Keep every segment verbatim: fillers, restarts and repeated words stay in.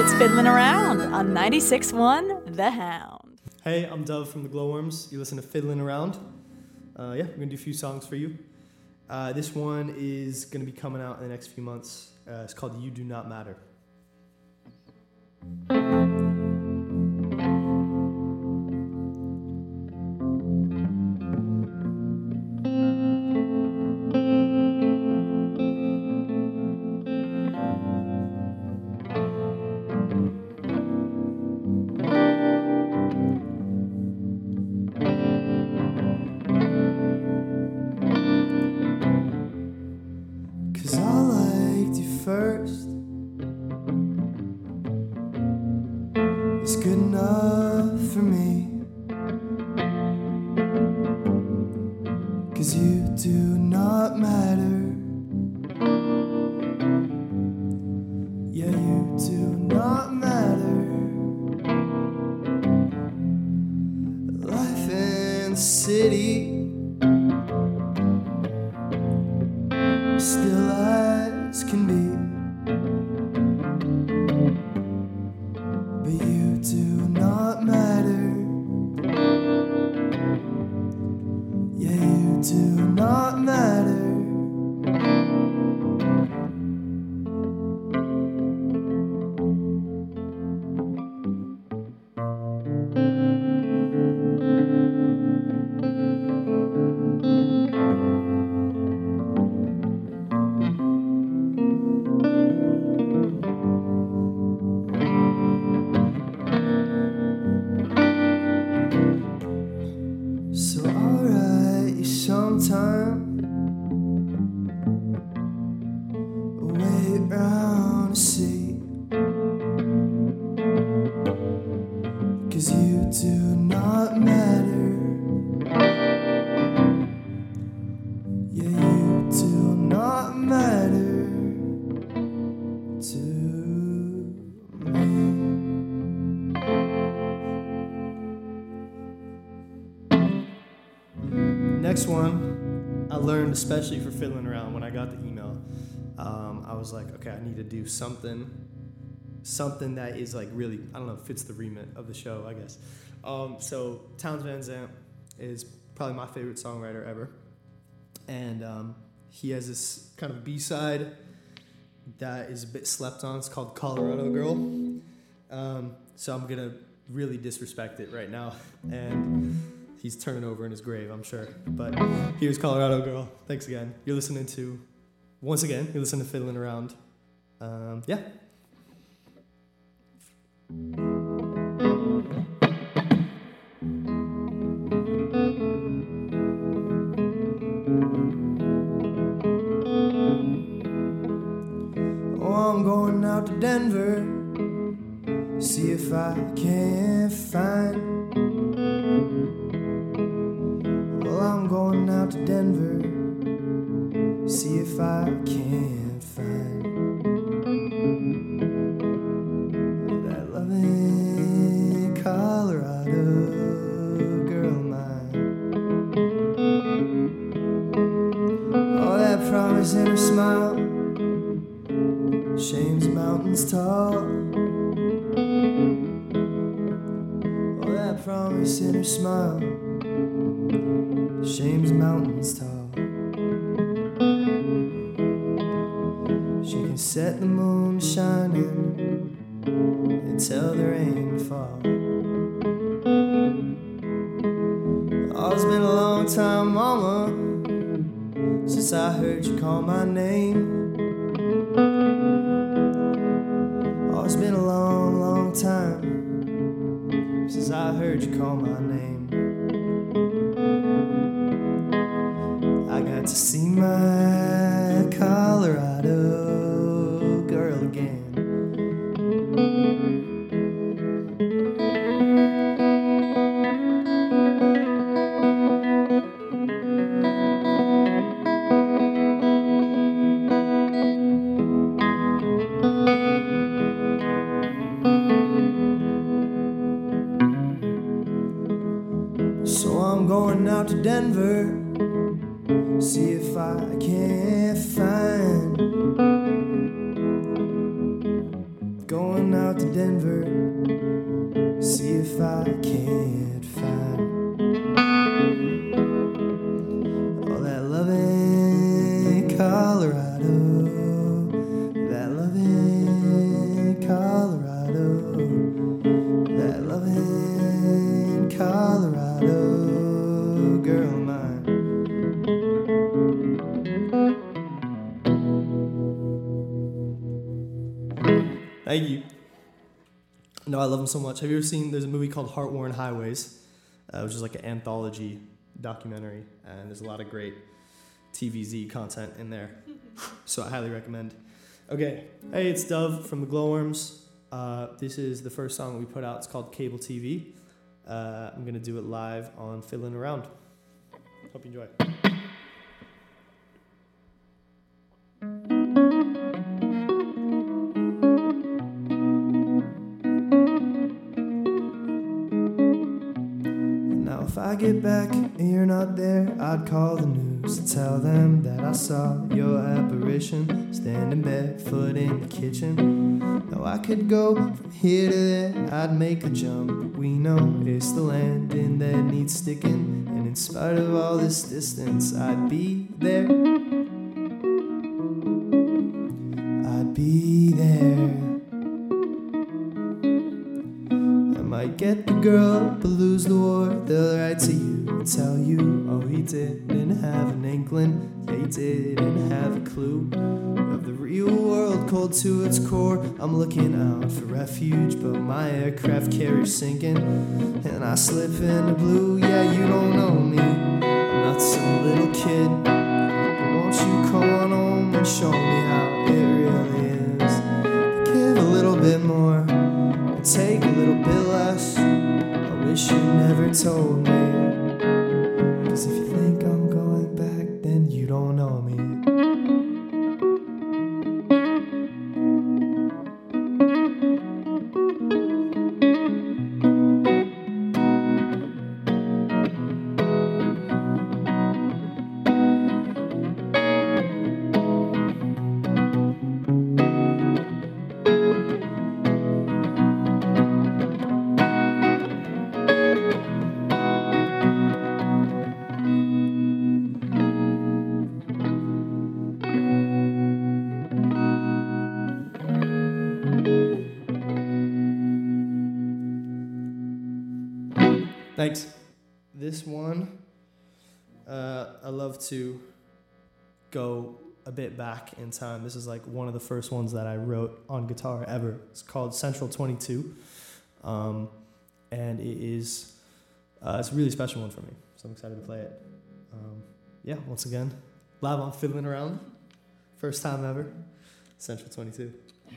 It's Fiddling Around on ninety-six point one The Hound. Hey, I'm Dove from the Glowworms. You listen to Fiddling Around. Uh, yeah, we're going to do a few songs for you. Uh, this one is going to be coming out in the next few months. Uh, it's called You Do Not Matter. First, it's good enough for me, 'cause you do not matter. Yeah, you do not matter. Life in the city still as can be. But you do not matter. Yeah, you do not matter. So I'll write you sometime, wait round to see, 'cause you do not matter. Yeah, you do not matter to me. Next one, I learned especially for Fiddling Around when I got the email. Um, I was like, okay, I need to do something, something that is like really, I don't know, fits the remit of the show, I guess. Um, so Townes Van Zandt is probably my favorite songwriter ever, and um, he has this kind of B-side that is a bit slept on. It's called Colorado Girl. Um, so I'm gonna really disrespect it right now, and he's turning over in his grave, I'm sure. But here's Colorado Girl. Thanks again. You're listening to, once again, you're listening to Fiddling Around. Um, yeah. Oh, I'm going out to Denver, see if I can find. Well, I'm going out to Denver, see if I can find that loving Colorado girl of mine. Oh, that promise in her smile, shame's mountains tall. Oh, that promise in her smile, shame's mountains tall. She can set the moon shining and tell the rain to fall. Oh, it's been a long time, mama, since I heard you call my name. Oh, it's been a long, long time since I heard you call my name. I got to see my Colorado girl again. So I'm going out to Denver, see if I can find. Going out out to Denver, see if I can't find all that love in Colorado, that love in Colorado, that love in Colorado, girl of mine. Thank you. No, I love him so much. Have you ever seen, there's a movie called Heart-Worn Highways, uh, which is like an anthology documentary, and there's a lot of great T V Z content in there, so I highly recommend. Okay, hey, it's Dove from the Glowworms. Uh, this is the first song we put out. It's called Cable T V. Uh, I'm going to do it live on Fiddlin' Around. Hope you enjoy. If I get back and you're not there, I'd call the news to tell them that I saw your apparition standing barefoot in the kitchen. Now I could go from here to there, I'd make the jump, but we know it's the landing that needs sticking. And in spite of all this distance, I'd be there. I'd be there. Might get the girl, but lose the war. They'll write to you and tell you, oh, he didn't have an inkling, yeah, he didn't have a clue of the real world cold to its core. I'm looking out for refuge, but my aircraft carrier's sinking, and I slip into blue. Yeah, you don't know me, I'm not some little kid, but won't you come on home and show me how it really is? Give a little bit more, take a little bit less. I wish you never told me, 'cause if you think I'm going back, then you don't know me. Thanks. This one, uh, I love to go a bit back in time. This is like one of the first ones that I wrote on guitar ever. It's called Central twenty-two, um, and it is uh, it's a really special one for me, so I'm excited to play it. Um, yeah, once again, live on Fiddlin' Around, first time ever, Central twenty-two.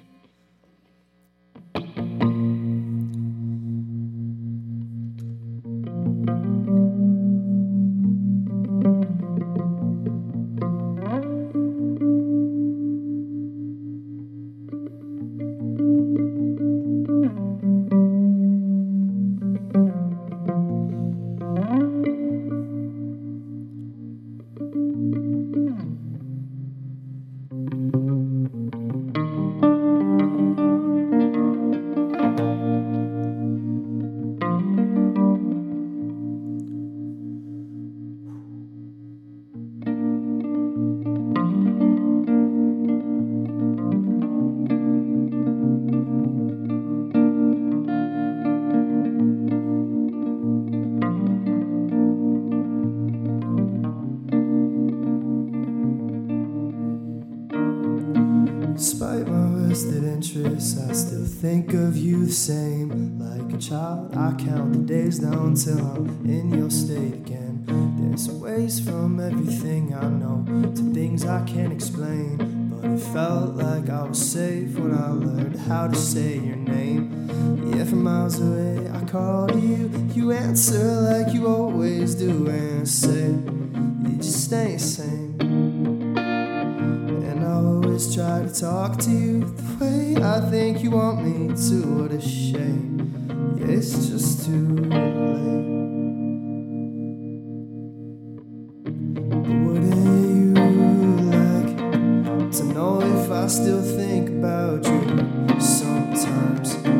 Despite my vested interests, I still think of you the same. Like a child, I count the days down till I'm in your state again. There's ways from everything I know to things I can't explain, but it felt like I was safe when I learned how to say your name. Yeah, from miles away I called you, you answer like you always do, and say you just ain't the same. Always try to talk to you the way I think you want me to. What a shame, yeah, it's just too late. But wouldn't you like to know if I still think about you sometimes?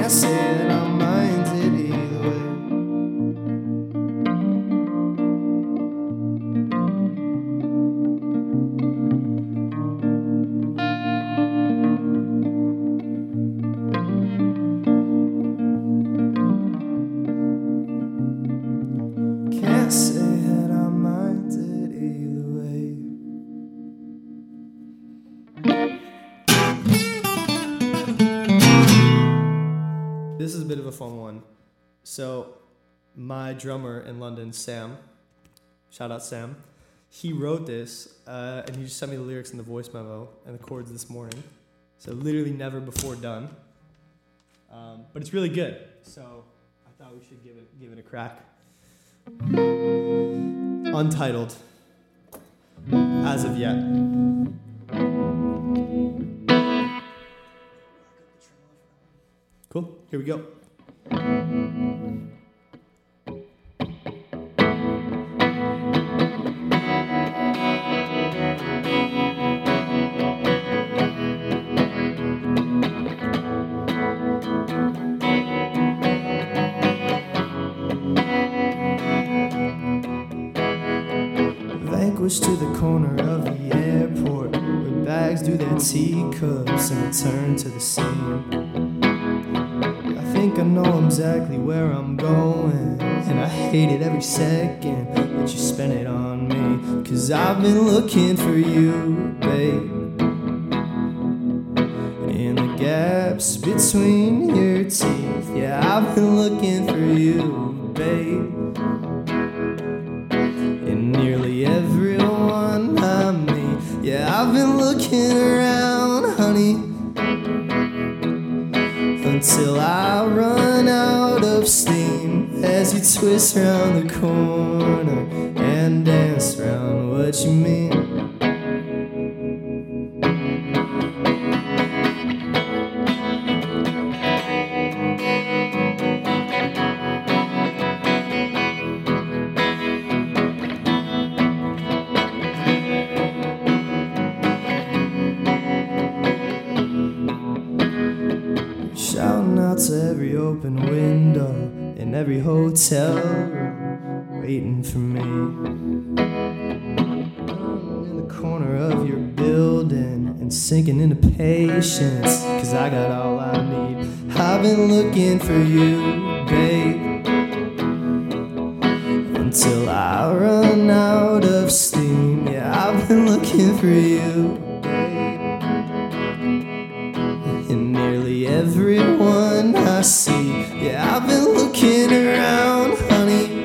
Can't say that I'm minded either way. Can't say that I'm minded either way. This is a bit of a fun one. So, my drummer in London, Sam, shout out Sam, he wrote this, uh, and he just sent me the lyrics in the voice memo and the chords this morning. So, literally never before done. Um, but it's really good. So, I thought we should give it give it a crack. Untitled, as of yet. Cool, here we go. Vanquished to the corner of the airport, where bags do their teacups and return to the scene. I think I know exactly where I'm going, and I hate it every second that you spend it on me. Cause I've been looking for you, babe, in the gaps between your teeth. Yeah, I've been looking for you, babe, in nearly everyone I meet. Yeah, I've been looking around, honey, until I run out of steam as you twist round the corner and dance round what you mean. Shouting out to every open window in every hotel room, waiting for me. In the corner of your building and sinking into patience, cause I got all I need. I've been looking for you, babe, until I run out of steam. Yeah, I've been looking for you, in nearly everyone I see. Yeah, I've been looking around, honey,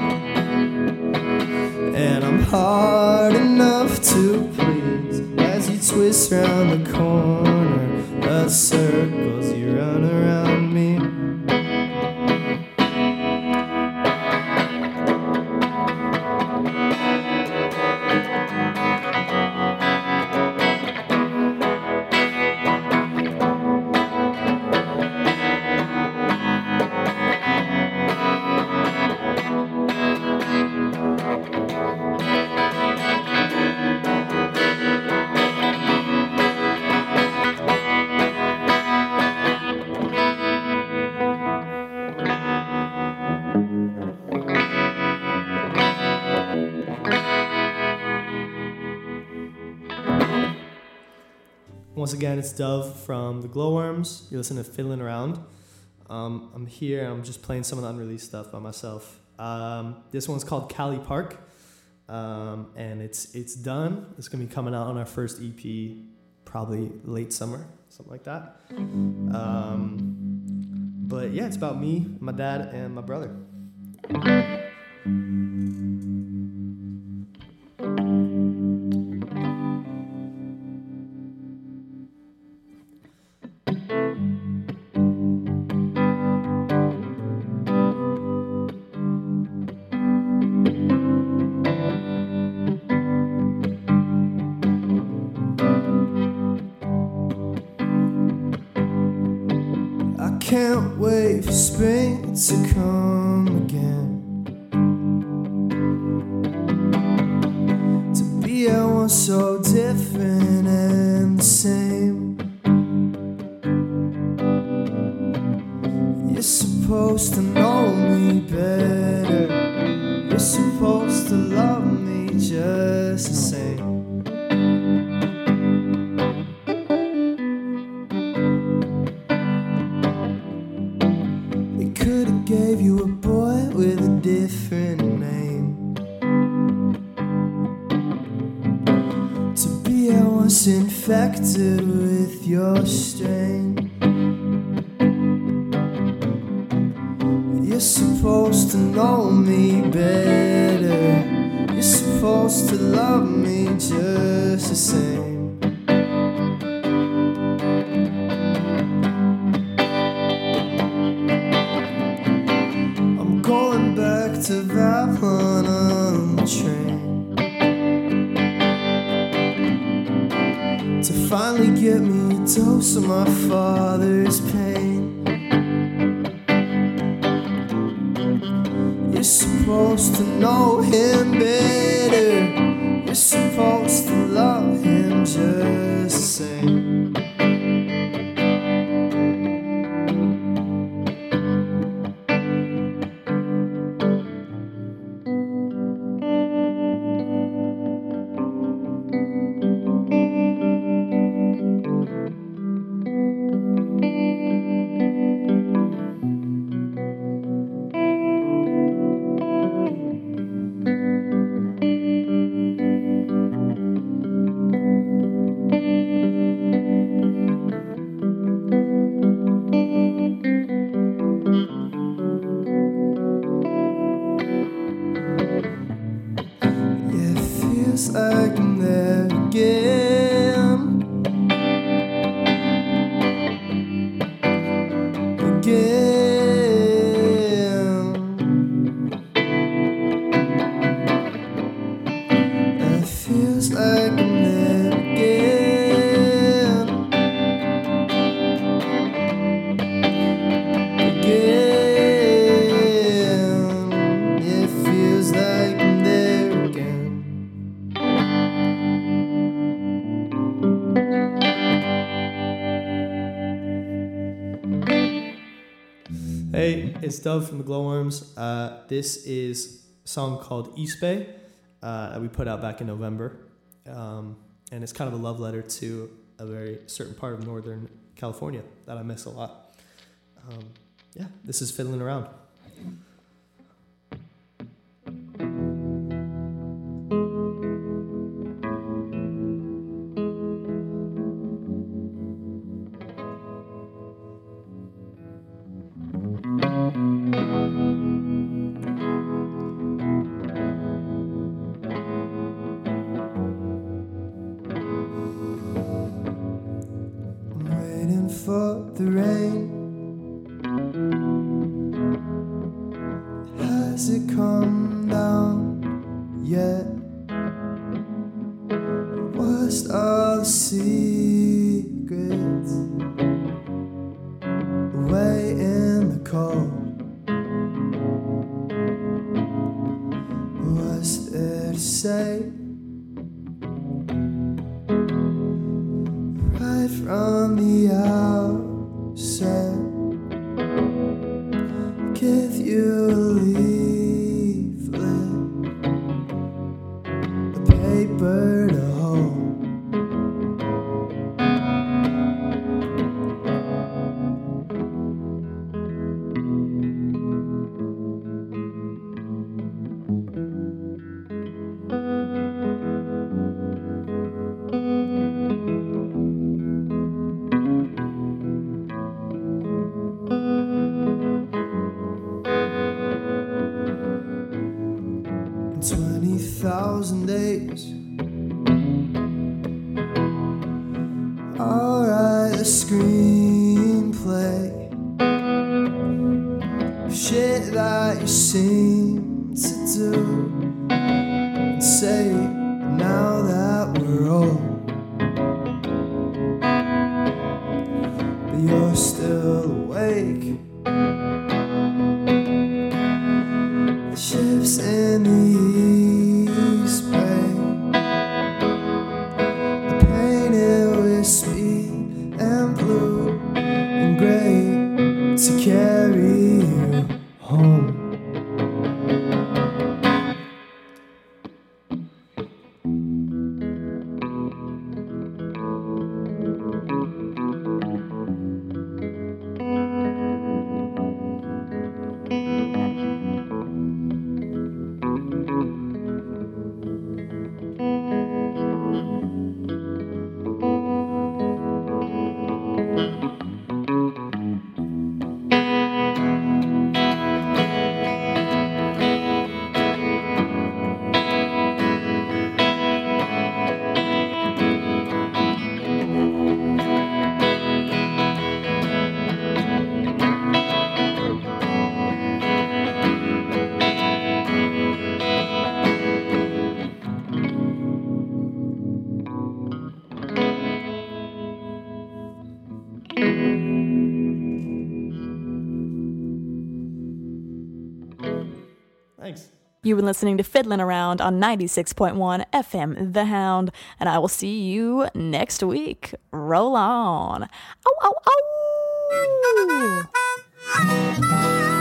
and I'm hard enough to please as you twist round the corner of circles you run around me. Once again, it's Dove from the Glowworms. You listen to Fiddling Around. Um, I'm here, I'm just playing some of the unreleased stuff by myself. Um, this one's called Cali Park, um, and it's it's done. It's going to be coming out on our first E P, probably late summer, something like that. Um, but yeah, it's about me, my dad, and my brother. Can't wait for spring to come again, to be at once so different and the same. supposed to know me better. You're supposed to love me just the same. They could've gave you a boy with a different name. To be I was infected with your strain. You're supposed to know me better. You're supposed to love me just the same. I'm going back to Valhalla on the train to finally get me a dose of my father's pain. You're supposed to know him better. You're supposed to love him just the same. Like I'm there again, again. It feels like I'm there again, again. It feels like I'm there again. Hey, it's Dove from the Glowworms. Uh, this is a song called East Bay uh, that we put out back in November. Um, and it's kind of a love letter to a very certain part of Northern California that I miss a lot. Um, yeah, this is Fiddling Around. For the rain, has it come down yet? What's all the secrets away in the cold? What's there to say? Right from the outset, give you a leaflet, a paper to hold. Twenty thousand days, I'll write a screenplay, shit that you seem to do, and say now that we're old, but you're still awake. The ships in the East Bay are painted with speed and blue and gray to carry you. You've been listening to Fiddling Around on ninety-six point one F M The Hound, and I will see you next week. Roll on. Ow, ow, ow!